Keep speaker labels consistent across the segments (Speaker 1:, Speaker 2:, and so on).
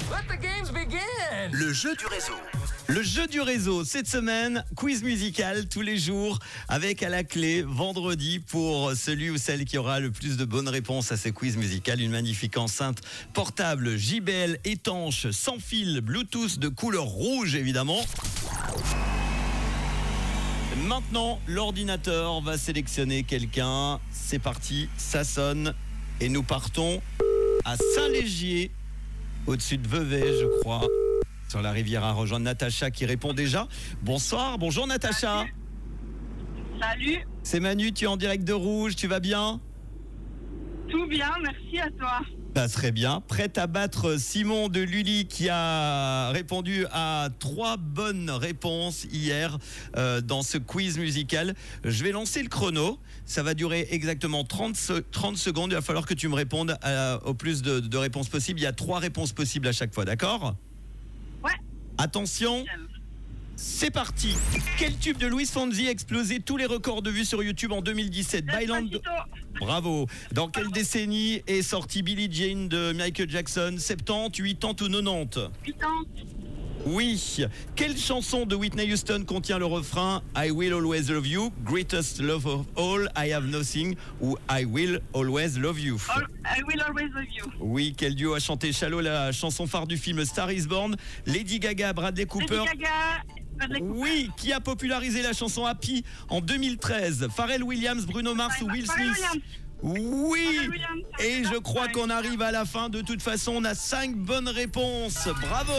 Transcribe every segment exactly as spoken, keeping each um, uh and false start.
Speaker 1: Let the games begin.
Speaker 2: Le jeu du réseau.
Speaker 3: Le jeu du réseau, cette semaine, quiz musical tous les jours avec à la clé vendredi pour celui ou celle qui aura le plus de bonnes réponses à ces quiz musicales. Une magnifique enceinte portable J B L étanche sans fil Bluetooth de couleur rouge évidemment. Maintenant, l'ordinateur va sélectionner quelqu'un. C'est parti, ça sonne et nous partons à Saint-Légier, au-dessus de Vevey, je crois. Sur la rivière à rejoindre Natacha qui répond déjà. Bonsoir, bonjour Natacha.
Speaker 4: Salut,
Speaker 3: C'est Manu, tu es en direct de Rouge, tu vas bien?
Speaker 4: tout bien, merci à toi.
Speaker 3: Bah, très bien. Prête à battre Simon de Lully qui a répondu à trois bonnes réponses hier euh, dans ce quiz musical. Je vais lancer le chrono. Ça va durer exactement trente, trente secondes. Il va falloir que tu me répondes à, au plus de, de réponses possibles. Il y a trois réponses possibles à chaque fois, d'accord?
Speaker 4: Ouais.
Speaker 3: Attention.
Speaker 4: J'aime.
Speaker 3: C'est parti. Quel tube de Luis Fonsi a explosé tous les records de vues sur YouTube en deux mille dix-sept? Bailand...
Speaker 4: Despacito.
Speaker 3: Bravo. Dans quelle décennie est sorti Billie Jean de Michael Jackson? soixante-dix, quatre-vingts, quatre-vingts ou quatre-vingt-dix?
Speaker 4: Putain,
Speaker 3: Oui. Quelle chanson de Whitney Houston contient le refrain I will always love you, greatest love of all, I have nothing ou I will always love you?
Speaker 4: all- I will always love you.
Speaker 3: Oui. Quel duo a chanté Shallow, la chanson phare du film Star is Born? Lady Gaga, Bradley Cooper.
Speaker 4: Lady Gaga, Bradley Cooper.
Speaker 3: Oui, qui a popularisé la chanson Happy en deux mille treize? Pharrell Williams, Bruno Mars ou Will
Speaker 4: Pharrell
Speaker 3: Smith?
Speaker 4: Williams.
Speaker 3: Oui.
Speaker 4: Pharrell Williams.
Speaker 3: Et je crois
Speaker 4: Pharrell
Speaker 3: qu'on
Speaker 4: Williams.
Speaker 3: arrive à la fin. De toute façon, on a cinq bonnes réponses. Bravo.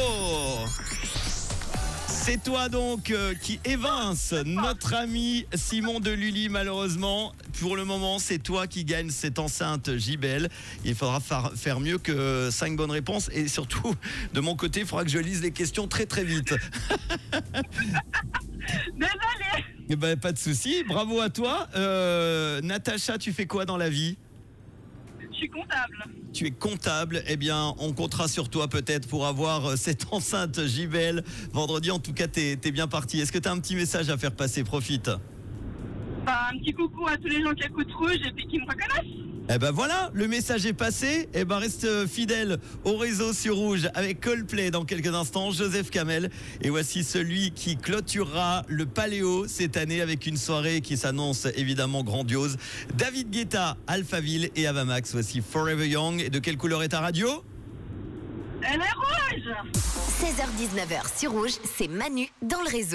Speaker 3: C'est toi donc euh, qui évince notre ami Simon de Lully. Malheureusement, pour le moment, c'est toi qui gagne cette enceinte J B L. Il faudra fa- faire mieux que cinq bonnes réponses. Et surtout, de mon côté, il faudra que je lise les questions très très vite.
Speaker 4: Désolée.
Speaker 3: Eh ben, pas de souci. Bravo à toi. Euh, Natacha, tu fais quoi dans la vie?
Speaker 4: Je suis comptable.
Speaker 3: Tu es comptable. Eh bien, on comptera sur toi peut-être pour avoir euh, cette enceinte J B L vendredi. En tout cas, t'es, t'es bien parti. Est-ce que tu as un petit message à faire passer? Profite.
Speaker 4: Bah, un petit coucou à tous les gens qui écoutent Rouge et puis qui me reconnaissent.
Speaker 3: Eh ben voilà, le message est passé. Eh ben reste euh, fidèle au réseau sur Rouge avec Coldplay dans quelques instants, Joseph Kamel. Et voici celui qui clôturera le Paléo cette année avec une soirée qui s'annonce évidemment grandiose. David Guetta, Alphaville et Avamax. Voici Forever Young. Et de quelle couleur est ta radio?
Speaker 4: Elle est rouge.
Speaker 5: seize heures dix-neuf heures sur Rouge, c'est Manu dans le réseau.